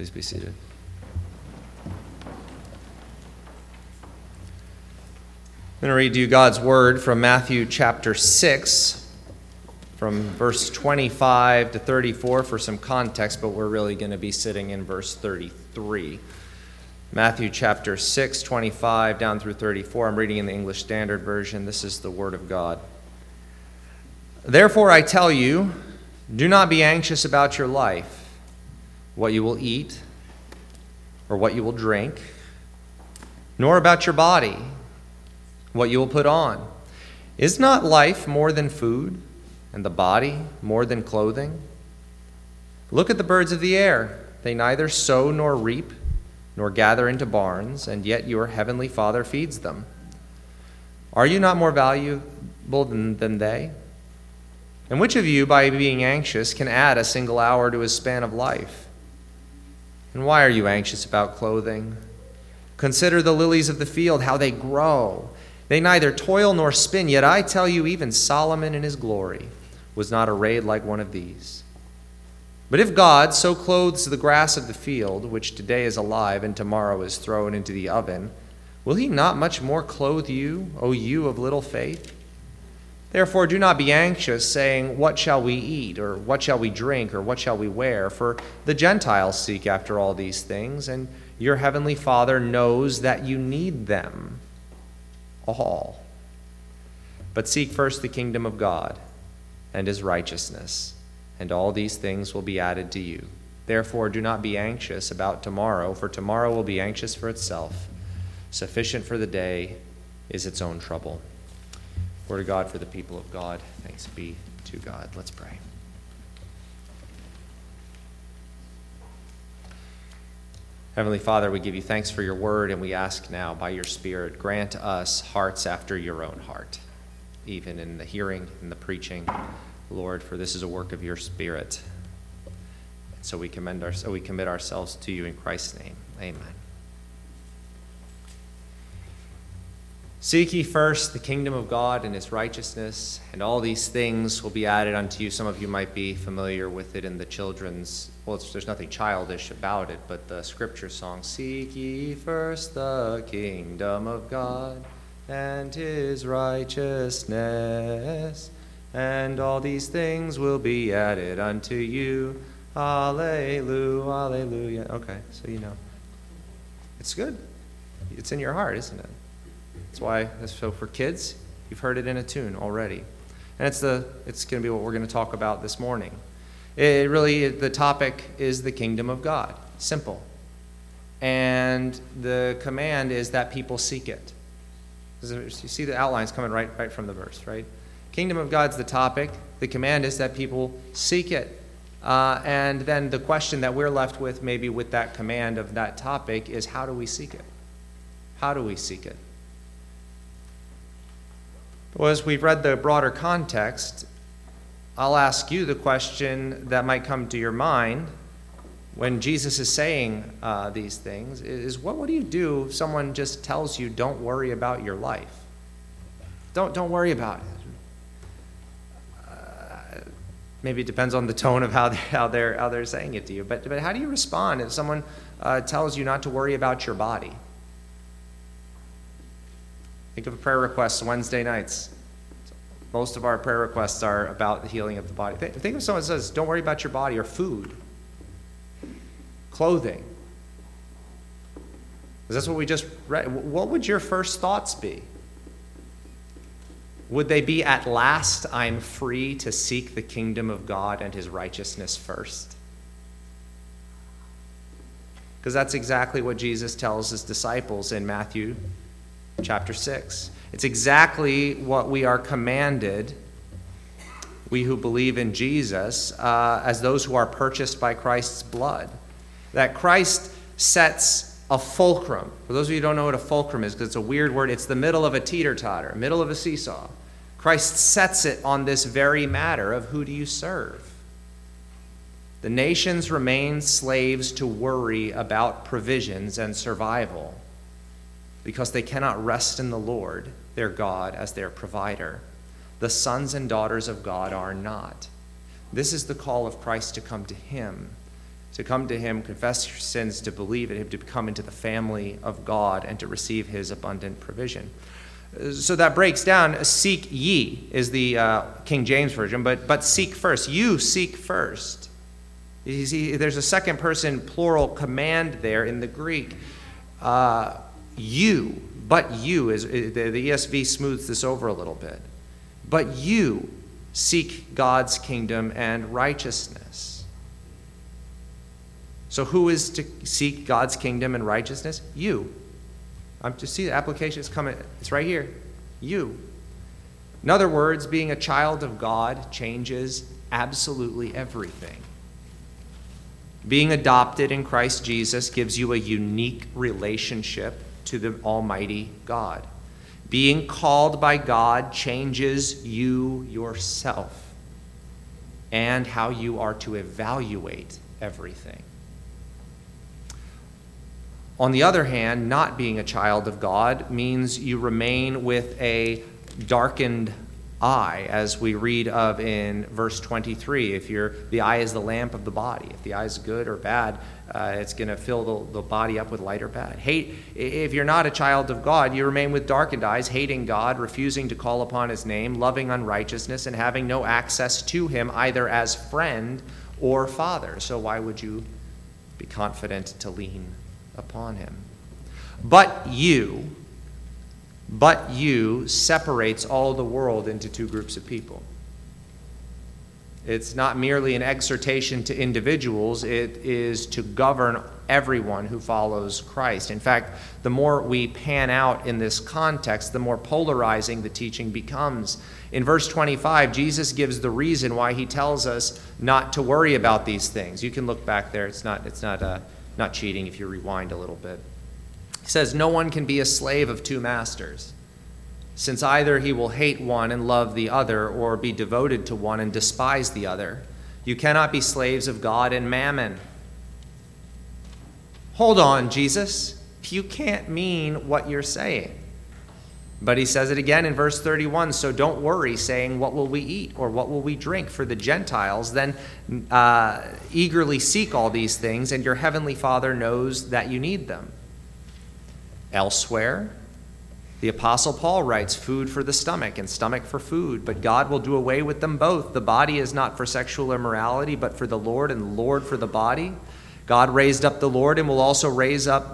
Please be seated. I'm going to read you God's word from Matthew chapter 6, from verse 25 to 34 for some context, but we're really going to be sitting in verse 33. Matthew chapter 6, 25 down through 34. I'm reading in the English Standard Version. This is the word of God. Therefore I tell you, do not be anxious about your life, what you will eat or what you will drink, nor about your body, what you will put on. Is not life more than food, and the body more than clothing? Look at the birds of the air. They neither sow nor reap, nor gather into barns, and yet your heavenly Father feeds them. Are you not more valuable than they? And which of you, by being anxious, can add a single hour to his span of life? And why are you anxious about clothing? Consider the lilies of the field, how they grow. They neither toil nor spin, yet I tell you, even Solomon in his glory was not arrayed like one of these. But if God so clothes the grass of the field, which today is alive and tomorrow is thrown into the oven, will he not much more clothe you, O you of little faith? Therefore do not be anxious, saying, what shall we eat, or what shall we drink, or what shall we wear? For the Gentiles seek after all these things, and your heavenly Father knows that you need them all. But seek first the kingdom of God and his righteousness, and all these things will be added to you. Therefore do not be anxious about tomorrow, for tomorrow will be anxious for itself. Sufficient for the day is its own trouble. Word of God for the people of God. Thanks be to God. Let's pray. Heavenly Father, we give you thanks for your word, and we ask now, by your Spirit, grant us hearts after your own heart, even in the hearing and the preaching, Lord, for this is a work of your Spirit. And so we commit ourselves to you in Christ's name. Amen. Seek ye first the kingdom of God and his righteousness, and all these things will be added unto you. Some of you might be familiar with it in the children's, there's nothing childish about it, but the scripture song, seek ye first the kingdom of God and his righteousness, and all these things will be added unto you. Hallelujah, hallelujah. Okay, so you know. It's good. It's in your heart, isn't it? That's why, so for kids, you've heard it in a tune already. And it's going to be what we're going to talk about this morning. The topic is the kingdom of God. Simple. And the command is that people seek it. You see the outlines coming right from the verse, right? Kingdom of God's the topic. The command is that people seek it. And then the question that we're left with, maybe with that command of that topic, is how do we seek it? How do we seek it? Well, as we've read the broader context, I'll ask you the question that might come to your mind when Jesus is saying these things is what do you do if someone just tells you don't worry about your life? Don't worry about it. Maybe it depends on the tone of how they're saying it to you. But how do you respond if someone tells you not to worry about your body? Think of a prayer request Wednesday nights. Most of our prayer requests are about the healing of the body. Think of someone who says, don't worry about your body, or food, clothing. Because that's what we just read. What would your first thoughts be? Would they be, at last I'm free to seek the kingdom of God and his righteousness first? Because that's exactly what Jesus tells his disciples in Matthew chapter 6. It's exactly what we are commanded, we who believe in Jesus, as those who are purchased by Christ's blood. That Christ sets a fulcrum. For those of you who don't know what a fulcrum is, because it's a weird word, it's the middle of a teeter-totter, middle of a seesaw. Christ sets it on this very matter of who do you serve. The nations remain slaves to worry about provisions and survival, because they cannot rest in the Lord, their God, as their provider. The sons and daughters of God are not. This is the call of Christ to come to him to come to him, confess your sins, to believe in him, to come into the family of God, and to receive his abundant provision. So that breaks down, seek ye is the King James Version, but seek first. You seek first. You see, there's a second person plural command there in the Greek. You, but you, is the ESV smooths this over a little bit. But you seek God's kingdom and righteousness. So who is to seek God's kingdom and righteousness? You. I'm to see the application is coming. It's right here. You. In other words, being a child of God changes absolutely everything. Being adopted in Christ Jesus gives you a unique relationship to the Almighty God. Being called by God changes you yourself and how you are to evaluate everything. On the other hand, not being a child of God means you remain with a darkened eye, as we read of in verse 23. The eye is the lamp of the body. If the eye is good or bad, it's going to fill the body up with light or bad. If you're not a child of God, you remain with darkened eyes, hating God, refusing to call upon his name, loving unrighteousness, and having no access to him either as friend or father. So why would you be confident to lean upon him? But you separates all the world into two groups of people. It's not merely an exhortation to individuals, it is to govern everyone who follows Christ. In fact, the more we pan out in this context, the more polarizing the teaching becomes. In verse 25, Jesus gives the reason why he tells us not to worry about these things. You can look back there. It's not cheating if you rewind a little bit. He says, "No one can be a slave of two masters, since either he will hate one and love the other, or be devoted to one and despise the other. You cannot be slaves of God and mammon." Hold on, Jesus. You can't mean what you're saying. But he says it again in verse 31, "So don't worry, saying, 'What will we eat?' or 'What will we drink?' For the Gentiles then eagerly seek all these things, and your heavenly Father knows that you need them." Elsewhere, the Apostle Paul writes, "Food for the stomach and stomach for food, but God will do away with them both. The body is not for sexual immorality, but for the Lord, and the Lord for the body. God raised up the Lord and will also raise up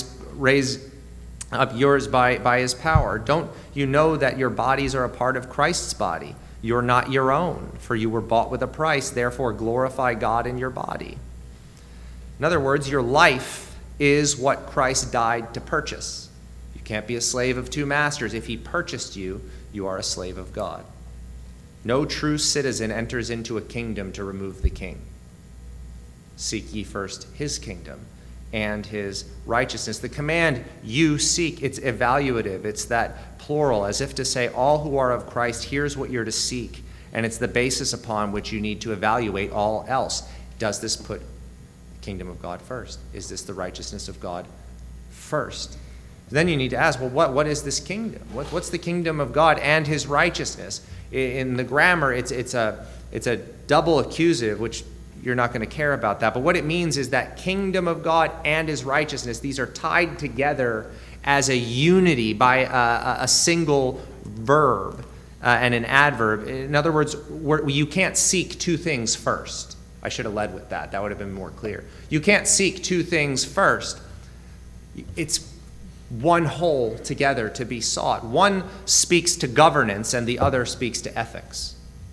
yours by his power. Don't you know that your bodies are a part of Christ's body? You're not your own, for you were bought with a price. Therefore glorify God in your body." In other words, your life is what Christ died to purchase. You can't be a slave of two masters. If he purchased you, you are a slave of God. No true citizen enters into a kingdom to remove the king. Seek ye first his kingdom and his righteousness. The command, "you seek," it's evaluative. It's that plural, as if to say, all who are of Christ, here's what you're to seek. And it's the basis upon which you need to evaluate all else. Does this put kingdom of God first? Is this the righteousness of God first? Then you need to ask, well, what is this kingdom? What's the kingdom of God and his righteousness? In the grammar, it's a double accusative, which you're not going to care about that. But what it means is that kingdom of God and his righteousness, these are tied together as a unity by a single verb and an adverb. In other words, you can't seek two things first. I should have led with that. That would have been more clear. You can't seek two things first. It's one whole together to be sought. One speaks to governance and the other speaks to ethics.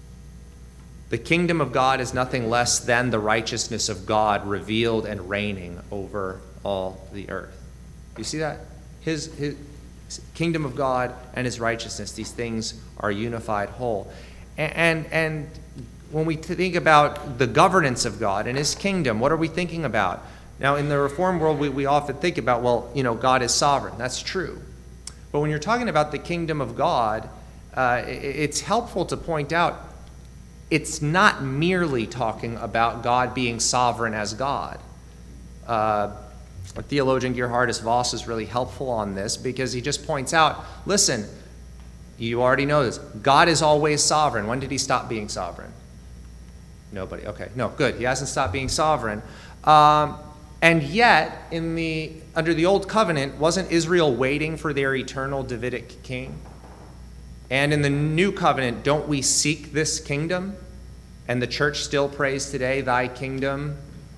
The kingdom of God is nothing less than the righteousness of God revealed and reigning over all the earth. You see that? His kingdom of God and his righteousness, these things are unified whole. And when we think about the governance of God and his kingdom, what are we thinking about? Now, in the Reformed world, we often think about, God is sovereign. That's true. But when you're talking about the kingdom of God, it's helpful to point out it's not merely talking about God being sovereign as God. Theologian Gerhardus Voss is really helpful on this because he just points out, listen, you already know this. God is always sovereign. When did he stop being sovereign? Nobody. Okay. No, good. He hasn't stopped being sovereign. And yet, under the Old Covenant, wasn't Israel waiting for their eternal Davidic king? And in the New Covenant, don't we seek this kingdom? And the church still prays today, thy kingdom.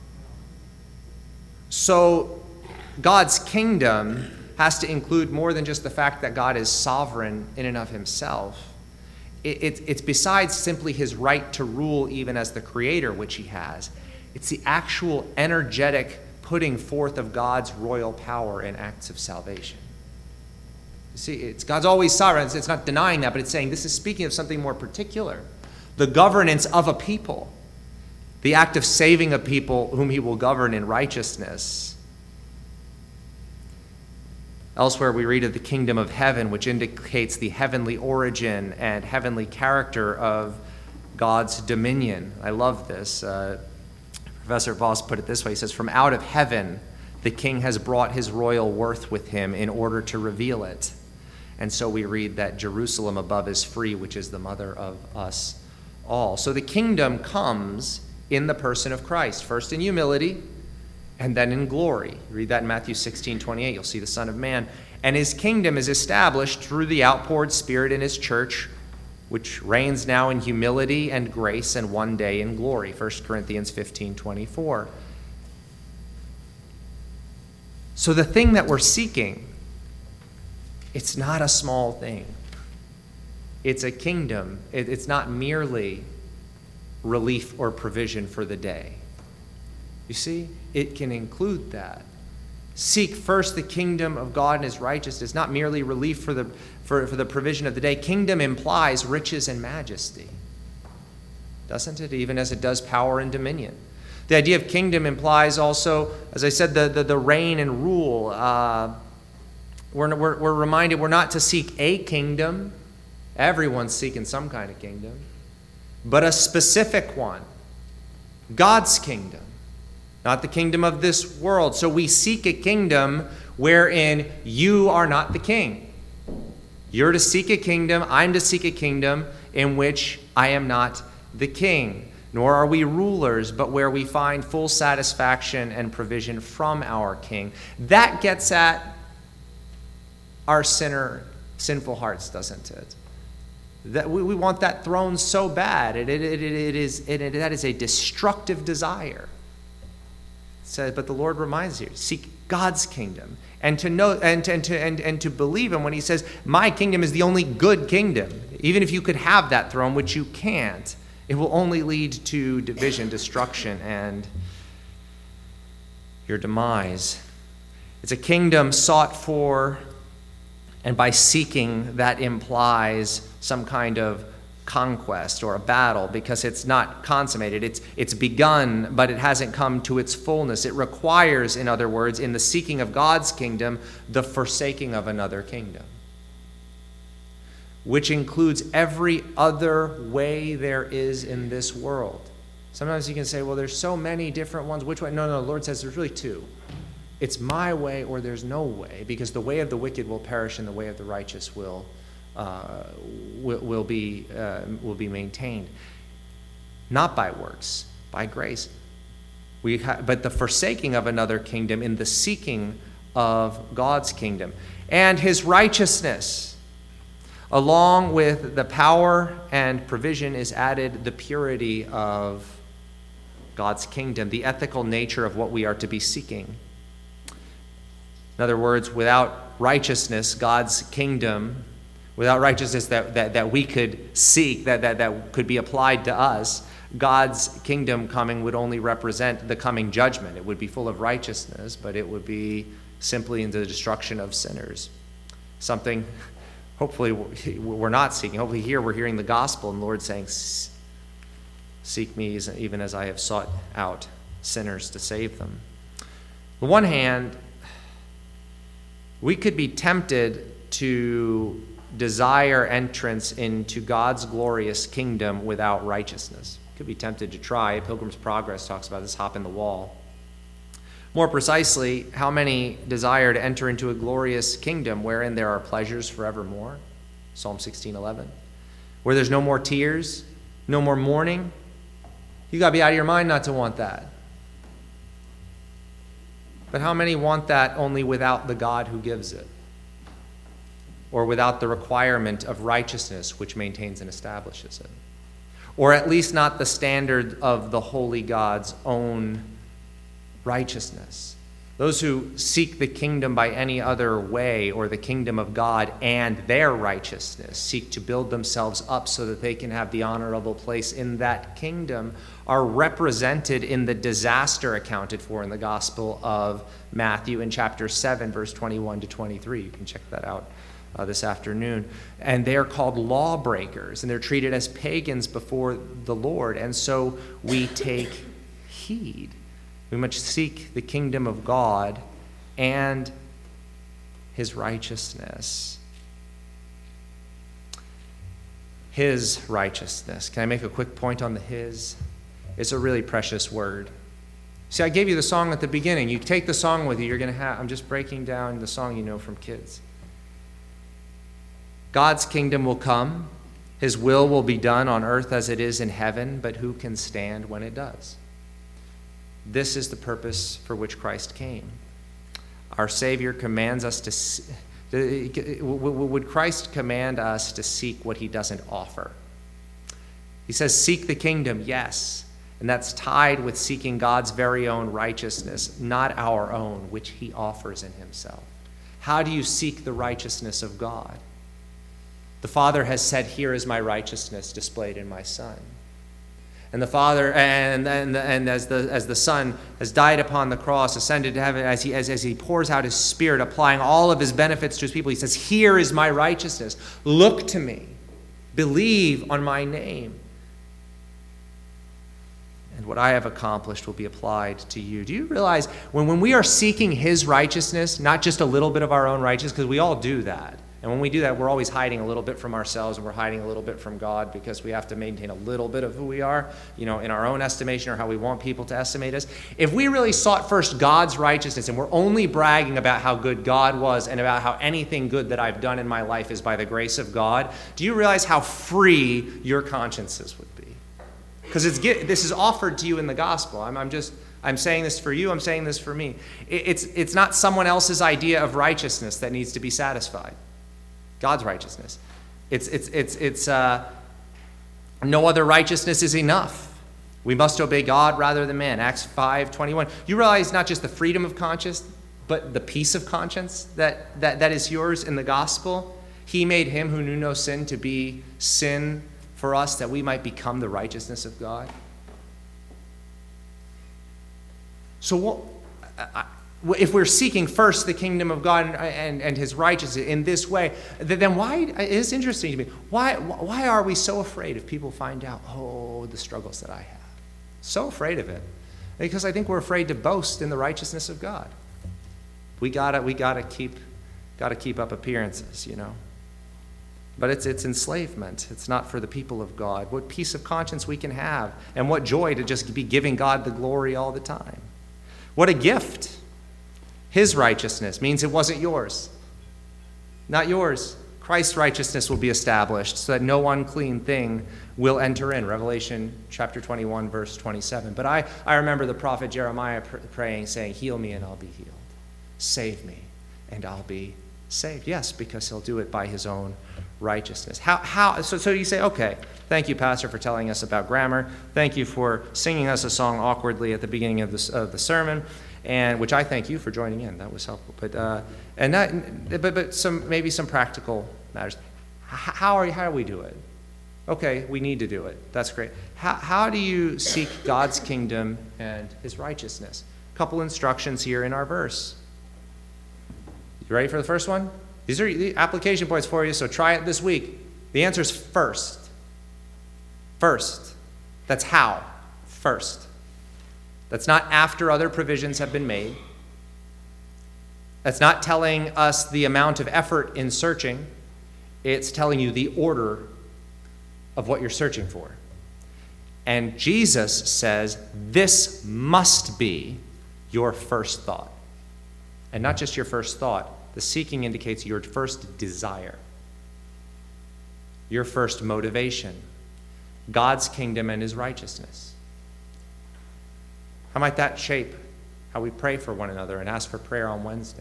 So God's kingdom has to include more than just the fact that God is sovereign in and of himself. It's besides simply his right to rule even as the creator, which he has. It's the actual energetic putting forth of God's royal power in acts of salvation. You see, God's always sovereign. It's not denying that, but it's saying this is speaking of something more particular. The governance of a people. The act of saving a people whom he will govern in righteousness. Elsewhere we read of the kingdom of heaven, which indicates the heavenly origin and heavenly character of God's dominion. I love this. Professor Voss put it this way. He says, from out of heaven, the king has brought his royal worth with him in order to reveal it. And so we read that Jerusalem above is free, which is the mother of us all. So the kingdom comes in the person of Christ, first in humility and then in glory. You read that in Matthew 16:28. You'll see the Son of Man. And his kingdom is established through the outpoured Spirit in his church, which reigns now in humility and grace and one day in glory. 1 Corinthians 15:24. So the thing that we're seeking, it's not a small thing. It's a kingdom. It's not merely relief or provision for the day. You see, it can include that. Seek first the kingdom of God and his righteousness, not merely relief for the provision of the day. Kingdom implies riches and majesty, doesn't it? Even as it does power and dominion. The idea of kingdom implies also, as I said, the reign and rule. We're reminded we're not to seek a kingdom. Everyone's seeking some kind of kingdom. But a specific one. God's kingdom. Not the kingdom of this world. So we seek a kingdom wherein you are not the king. You're to seek a kingdom, I'm to seek a kingdom in which I am not the king. Nor are we rulers, but where we find full satisfaction and provision from our king. That gets at our sinful hearts, doesn't it? That we want that throne so bad. That is a destructive desire. But the Lord reminds you, seek God's kingdom, and to know and to believe him when he says, my kingdom is the only good kingdom. Even if you could have that throne, which you can't, it will only lead to division, destruction, and your demise. It's a kingdom sought for, and by seeking, that implies some kind of conquest or a battle, because it's not consummated. It's begun, but it hasn't come to its fullness. It requires, in other words, in the seeking of God's kingdom, the forsaking of another kingdom, which includes every other way there is in this world. Sometimes you can say, well, there's so many different ones. Which way? No, the Lord says there's really two. It's my way or there's no way, because the way of the wicked will perish and the way of the righteous will be maintained, not by works, by grace. But the forsaking of another kingdom in the seeking of God's kingdom and his righteousness, along with the power and provision, is added the purity of God's kingdom, the ethical nature of what we are to be seeking. In other words, without righteousness, God's kingdom, without righteousness that we could seek, that could be applied to us, God's kingdom coming would only represent the coming judgment. It would be full of righteousness, but it would be simply in the destruction of sinners. Something, hopefully, we're not seeking. Hopefully here we're hearing the gospel and the Lord saying, seek me even as I have sought out sinners to save them. On the one hand, we could be tempted to desire entrance into God's glorious kingdom without righteousness. Could be tempted to try. Pilgrim's Progress talks about this hop in the wall. More precisely, how many desire to enter into a glorious kingdom wherein there are pleasures forevermore? Psalm 16:11. Where there's no more tears, no more mourning. You got to be out of your mind not to want that. But how many want that only without the God who gives it? Or without the requirement of righteousness which maintains and establishes it? Or at least not the standard of the holy God's own righteousness? Those who seek the kingdom by any other way, or the kingdom of God and their righteousness, seek to build themselves up so that they can have the honorable place in that kingdom, are represented in the disaster accounted for in the Gospel of Matthew in chapter 7, verse 21 to 23. You can check that out this afternoon. And they are called lawbreakers, and they're treated as pagans before the Lord. And so we take heed. We must seek the kingdom of God and his righteousness. His righteousness. Can I make a quick point on the his? It's a really precious word. See, I gave you the song at the beginning. You take the song with you, you're going to have, I'm just breaking down the song you know from kids. God's kingdom will come. His will be done on earth as it is in heaven, but who can stand when it does? This is the purpose for which Christ came. Our Savior commands us to... Would Christ command us to seek what he doesn't offer? He says, seek the kingdom, yes. And that's tied with seeking God's very own righteousness, not our own, which he offers in himself. How do you seek the righteousness of God? The Father has said, here is my righteousness displayed in my Son. And the Father, and as the Son has died upon the cross, ascended to heaven, as he pours out his Spirit, applying all of his benefits to his people, he says, here is my righteousness. Look to me. Believe on my name. And what I have accomplished will be applied to you. Do you realize when we are seeking his righteousness, not just a little bit of our own righteousness, because we all do that. And when we do that, we're always hiding a little bit from ourselves, and we're hiding a little bit from God, because we have to maintain a little bit of who we are, in our own estimation, or how we want people to estimate us. If we really sought first God's righteousness, and we're only bragging about how good God was and about how anything good that I've done in my life is by the grace of God, do you realize how free your consciences would be? Because this is offered to you in the gospel. I'm saying this for you. I'm saying this for me. It's not someone else's idea of righteousness that needs to be satisfied. God's righteousness. It's no other righteousness is enough. We must obey God rather than man. Acts 5:21. You realize not just the freedom of conscience, but the peace of conscience that is yours in the gospel. He made him who knew no sin to be sin for us, that we might become the righteousness of God. So if we're seeking first the kingdom of God and his righteousness in this way, then why, it's interesting to me, why are we so afraid if people find out, the struggles that I have? So afraid of it. Because I think we're afraid to boast in the righteousness of God. We gotta keep up appearances, But it's enslavement. It's not for the people of God. What peace of conscience we can have, and what joy to just be giving God the glory all the time. What a gift. His righteousness means it wasn't yours. Not yours. Christ's righteousness will be established so that no unclean thing will enter in. Revelation chapter 21, verse 27. But I remember the prophet Jeremiah praying, saying, heal me and I'll be healed. Save me and I'll be saved. Yes, because he'll do it by his own righteousness. So you say, okay, thank you, Pastor, for telling us about grammar. Thank you for singing us a song awkwardly at the beginning of the sermon, and which I thank you for joining in. That was helpful. But maybe some practical matters. How do we do it? Okay, we need to do it. That's great. How do you seek God's kingdom and his righteousness? A couple instructions here in our verse. You ready for the first one? These are the application points for you, so try it this week. The answer is first. First. That's how. First. That's not after other provisions have been made. That's not telling us the amount of effort in searching. It's telling you the order of what you're searching for. And Jesus says this must be your first thought. And not just your first thought. The seeking indicates your first desire, your first motivation, God's kingdom and his righteousness. How might that shape how we pray for one another and ask for prayer on Wednesday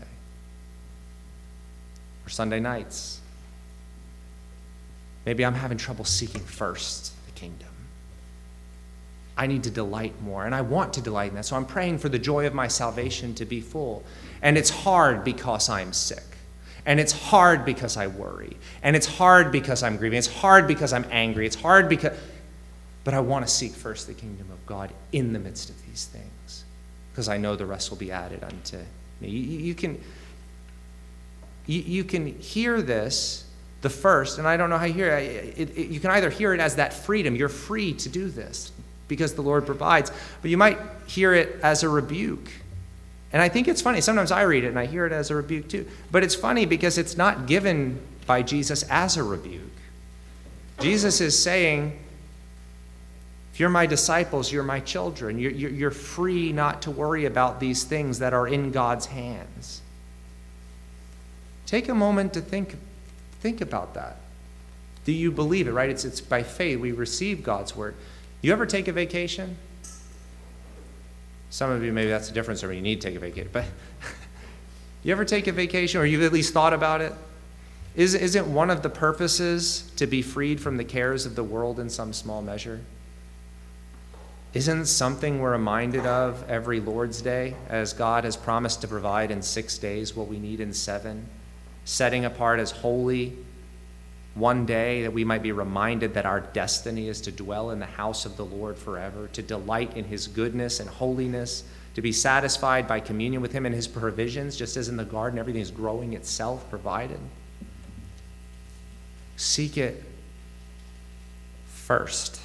or Sunday nights. Maybe I'm having trouble seeking first the kingdom. I need to delight more, and I want to delight in that. So I'm praying for the joy of my salvation to be full. And it's hard because I'm sick. And it's hard because I worry. And it's hard because I'm grieving. It's hard because I'm angry. It's hard because... But I want to seek first the kingdom of God in the midst of these things, because I know the rest will be added unto me. You can hear this, the first, and I don't know how you hear it. You can either hear it as that freedom. You're free to do this because the Lord provides. But you might hear it as a rebuke. And I think it's funny. Sometimes I read it and I hear it as a rebuke too. But it's funny because it's not given by Jesus as a rebuke. Jesus is saying, if you're my disciples, you're my children. You're free not to worry about these things that are in God's hands. Take a moment to think about that. Do you believe it, right? It's by faith we receive God's word. You ever take a vacation? Some of you, maybe that's a different sermon. You need to take a vacation. But you ever take a vacation, or you've at least thought about it? Isn't one of the purposes to be freed from the cares of the world in some small measure? Isn't something we're reminded of every Lord's Day, as God has promised to provide in 6 days what we need in 7, setting apart as holy one day, that we might be reminded that our destiny is to dwell in the house of the Lord forever, to delight in his goodness and holiness, to be satisfied by communion with him and his provisions, just as in the garden everything is growing itself provided. Seek it first.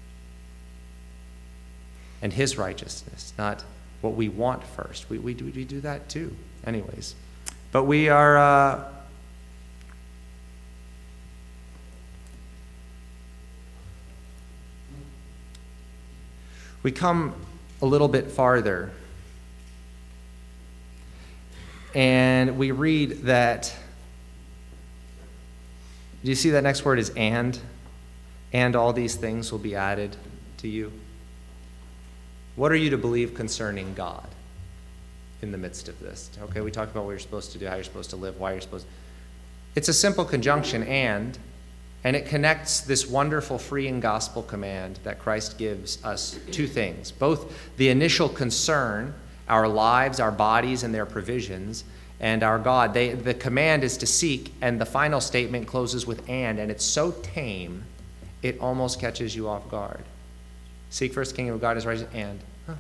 And his righteousness, not what we want first. We do that too, anyways. But we are... we come a little bit farther, and we read that... Do you see that next word is and? And all these things will be added to you. What are you to believe concerning God in the midst of this? Okay, we talked about what you're supposed to do, how you're supposed to live, why you're supposed to... It's a simple conjunction, and it connects this wonderful freeing gospel command that Christ gives us two things. Both the initial concern, our lives, our bodies, and their provisions, and our God. The command is to seek, and the final statement closes with and it's so tame, it almost catches you off guard. Seek first the kingdom of God and his righteousness, and,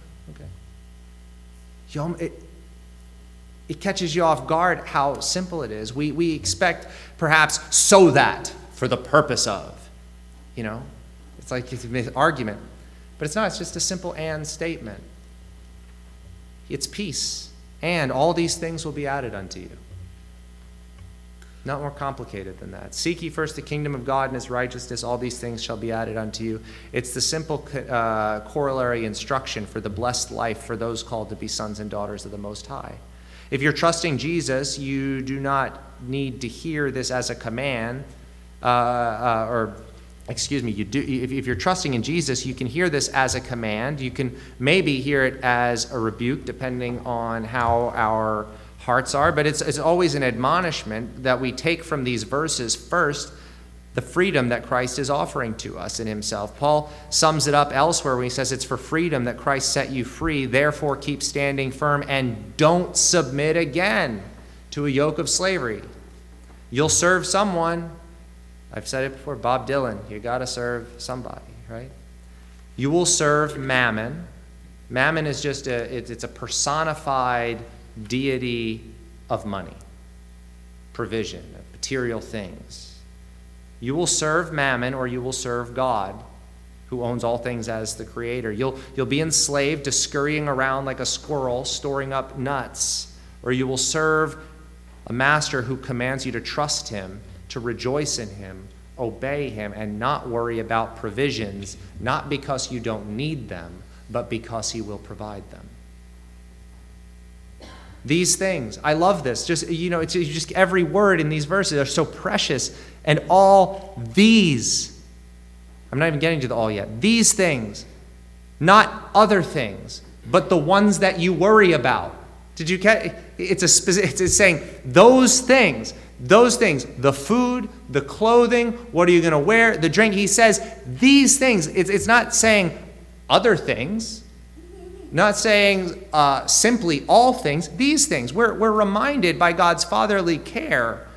okay. It catches you off guard how simple it is. We expect perhaps so that, for the purpose of, It's like it's an argument. But it's not, it's just a simple and statement. It's peace, and all these things will be added unto you. Not more complicated than that. Seek ye first the kingdom of God and his righteousness, all these things shall be added unto you. It's the simple corollary instruction for the blessed life for those called to be sons and daughters of the Most High. If you're trusting Jesus, you do not need to hear this as a command, if you're trusting in Jesus, you can hear this as a command. You can maybe hear it as a rebuke, depending on how our hearts are, but it's always an admonishment that we take from these verses first the freedom that Christ is offering to us in himself. Paul sums it up elsewhere when he says it's for freedom that Christ set you free, therefore keep standing firm and don't submit again to a yoke of slavery. You'll serve someone. I've said it before, Bob Dylan, you got to serve somebody, right? You will serve Mammon. Mammon is just it's a personified deity of money, provision, of material things. You will serve Mammon, or you will serve God, who owns all things as the creator. You'll be enslaved to scurrying around like a squirrel, storing up nuts, or you will serve a master who commands you to trust him, to rejoice in him, obey him, and not worry about provisions, not because you don't need them, but because he will provide them. These things, I love this. It's just every word in these verses are so precious. And all these, I'm not even getting to the all yet. These things, not other things, but the ones that you worry about. Did you catch? It's saying those things, the food, the clothing, what are you going to wear, the drink. He says these things. It's not saying other things, not saying simply all things, these things. We're reminded by God's fatherly care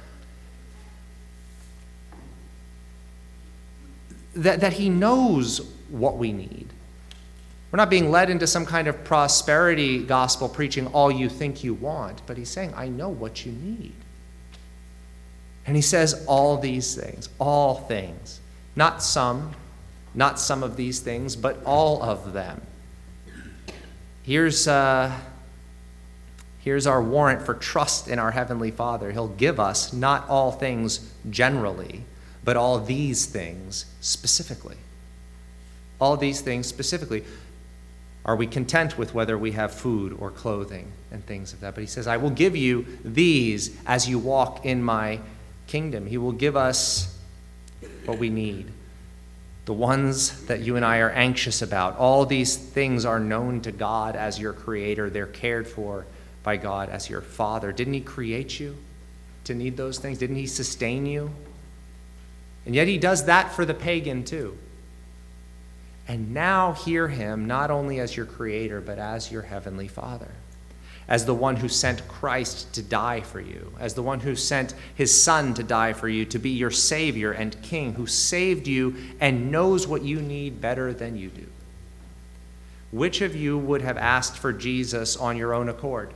that he knows what we need. We're not being led into some kind of prosperity gospel preaching all you think you want, but he's saying, I know what you need. And he says all these things, all things, not some of these things, but all of them. Here's our warrant for trust in our Heavenly Father. He'll give us not all things generally, but all these things specifically. All these things specifically. Are we content with whether we have food or clothing and things of that? But he says, I will give you these as you walk in my kingdom. He will give us what we need. The ones that you and I are anxious about. All these things are known to God as your creator. They're cared for by God as your father. Didn't he create you to need those things? Didn't he sustain you? And yet he does that for the pagan too. And now hear him not only as your creator, but as your heavenly Father, as the one who sent Christ to die for you, as the one who sent his Son to die for you, to be your Savior and King, who saved you and knows what you need better than you do. Which of you would have asked for Jesus on your own accord?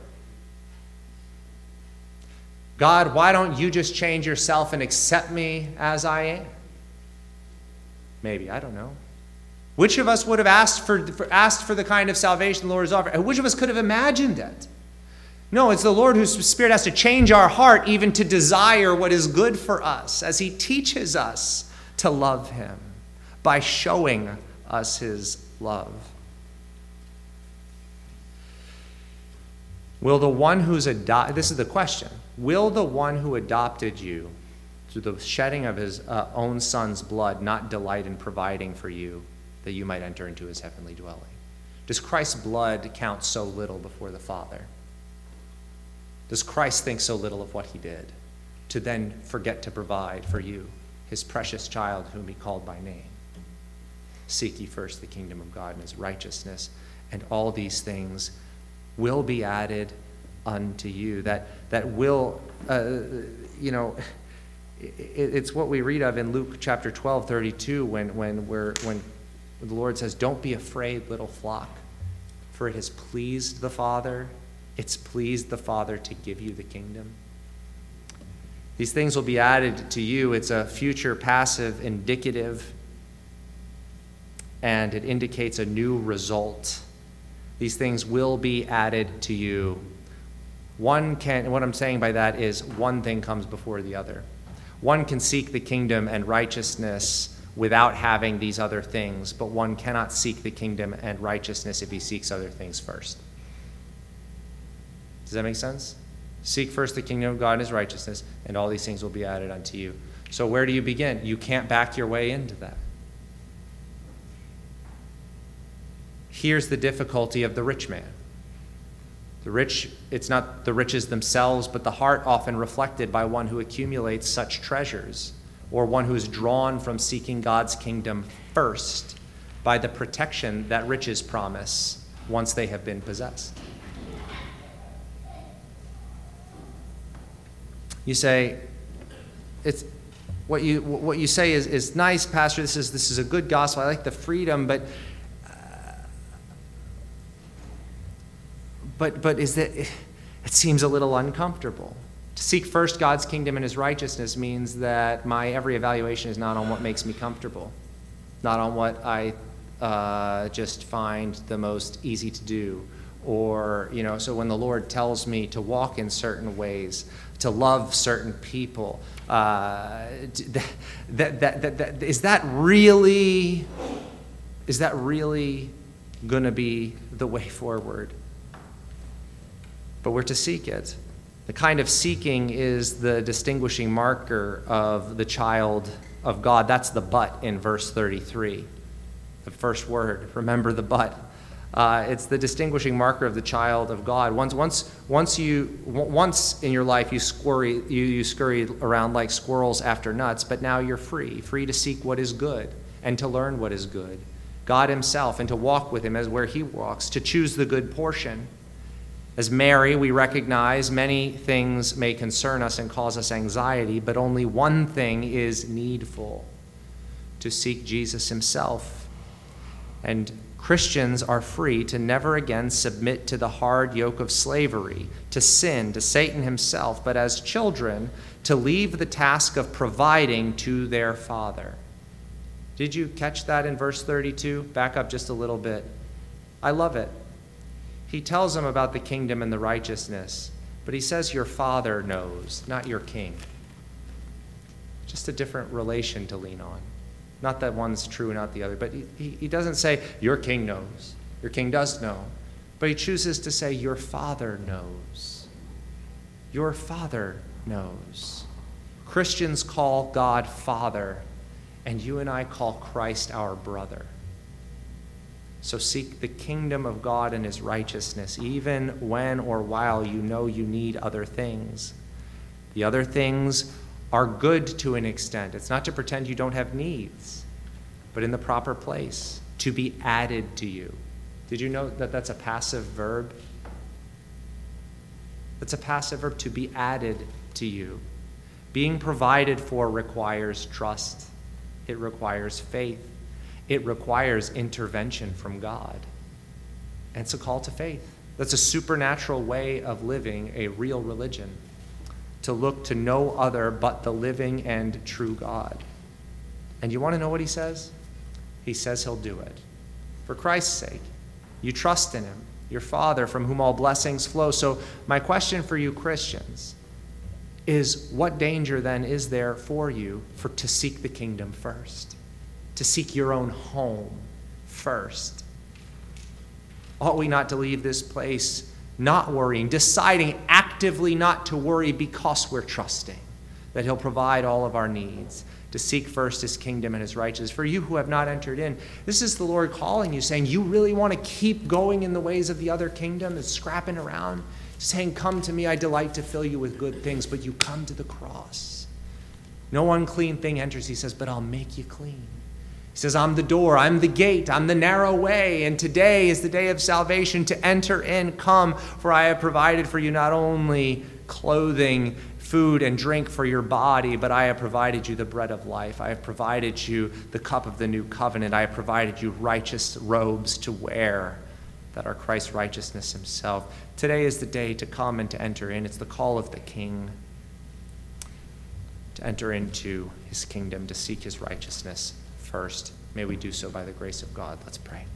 God, why don't you just change yourself and accept me as I am? Maybe, I don't know. Which of us would have asked for the kind of salvation the Lord has offered? And which of us could have imagined it? No, it's the Lord whose Spirit has to change our heart even to desire what is good for us as he teaches us to love him by showing us his love. Will the one who's this is the question. Will the one who adopted you through the shedding of his own Son's blood not delight in providing for you that you might enter into his heavenly dwelling? Does Christ's blood count so little before the Father? Does Christ think so little of what he did to then forget to provide for you, his precious child whom he called by name? Seek ye first the kingdom of God and his righteousness, and all these things will be added unto you. That will, it's what we read of in Luke chapter 12:32 when the Lord says, don't be afraid, little flock, for it has pleased the Father. It's pleased the Father to give you the kingdom. These things will be added to you. It's a future passive indicative, and it indicates a new result. These things will be added to you. What I'm saying by that is one thing comes before the other. One can seek the kingdom and righteousness without having these other things, but one cannot seek the kingdom and righteousness if he seeks other things first. Does that make sense? Seek first the kingdom of God and his righteousness, and all these things will be added unto you. So where do you begin? You can't back your way into that. Here's the difficulty of the rich man. The rich, it's not the riches themselves, but the heart often reflected by one who accumulates such treasures, or one who is drawn from seeking God's kingdom first by the protection that riches promise once they have been possessed. You say, it's what you say is nice, Pastor. This is a good gospel. I like the freedom, but is that it seems a little uncomfortable. To seek first God's kingdom and his righteousness means that my every evaluation is not on what makes me comfortable, not on what I just find the most easy to do, or so when the Lord tells me to walk in certain ways, to love certain people, is that really going to be the way forward? But we're to seek it. The kind of seeking is the distinguishing marker of the child of God. That's the but in verse 33. The first word, remember the but. It's the distinguishing marker of the child of God. Once in your life you scurry around like squirrels after nuts, but now you're free to seek what is good and to learn what is good. God himself, and to walk with him as where he walks, to choose the good portion. As Mary, we recognize many things may concern us and cause us anxiety, but only one thing is needful: to seek Jesus himself. And Christians are free to never again submit to the hard yoke of slavery, to sin, to Satan himself, but as children, to leave the task of providing to their Father. Did you catch that in verse 32? Back up just a little bit. I love it. He tells them about the kingdom and the righteousness, but he says your Father knows, not your king. Just a different relation to lean on. Not that one's true, not the other, but he doesn't say your king knows. Your king does know. But he chooses to say your Father knows. Your Father knows. Christians call God Father, and you and I call Christ our brother. So seek the kingdom of God and his righteousness, even when or while you know you need other things. The other things are good to an extent. It's not to pretend you don't have needs, but in the proper place, to be added to you. Did you know that that's a passive verb? It's a passive verb, to be added to you. Being provided for requires trust. It requires faith. It requires intervention from God. And it's a call to faith. That's a supernatural way of living a real religion, to look to no other but the living and true God. And you want to know what he says? He says he'll do it. For Christ's sake, you trust in him, your Father, from whom all blessings flow. So my question for you Christians is, what danger then is there for you to seek the kingdom first? To seek your own home first? Ought we not to leave this place not worrying, deciding actively not to worry because we're trusting that he'll provide all of our needs, to seek first his kingdom and his righteousness? For you who have not entered in, this is the Lord calling you, saying, you really want to keep going in the ways of the other kingdom that's scrapping around? Saying, come to me, I delight to fill you with good things, but you come to the cross. No unclean thing enters, he says, but I'll make you clean. He says, I'm the door, I'm the gate, I'm the narrow way, and today is the day of salvation. To enter in, come, for I have provided for you not only clothing, food, and drink for your body, but I have provided you the bread of life. I have provided you the cup of the new covenant. I have provided you righteous robes to wear that are Christ's righteousness himself. Today is the day to come and to enter in. It's the call of the King to enter into his kingdom, to seek his righteousness first. May we do so by the grace of God. Let's pray.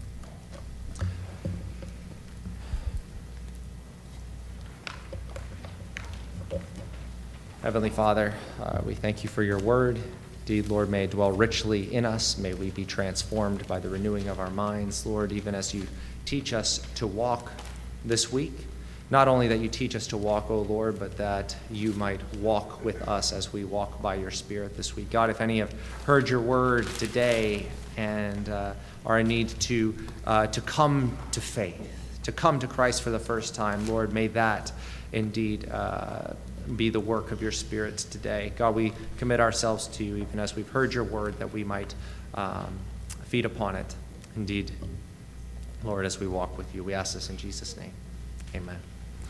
Heavenly Father, we thank you for your word. Indeed, Lord, may it dwell richly in us. May we be transformed by the renewing of our minds, Lord, even as you teach us to walk this week. Not only that you teach us to walk, O Lord, but that you might walk with us as we walk by your Spirit this week. God, if any have heard your word today and are in need to come to faith, to come to Christ for the first time, Lord, may that indeed be the work of your Spirit today. God, we commit ourselves to you, even as we've heard your word, that we might feed upon it. Indeed, Lord, as we walk with you, we ask this in Jesus' name. Amen.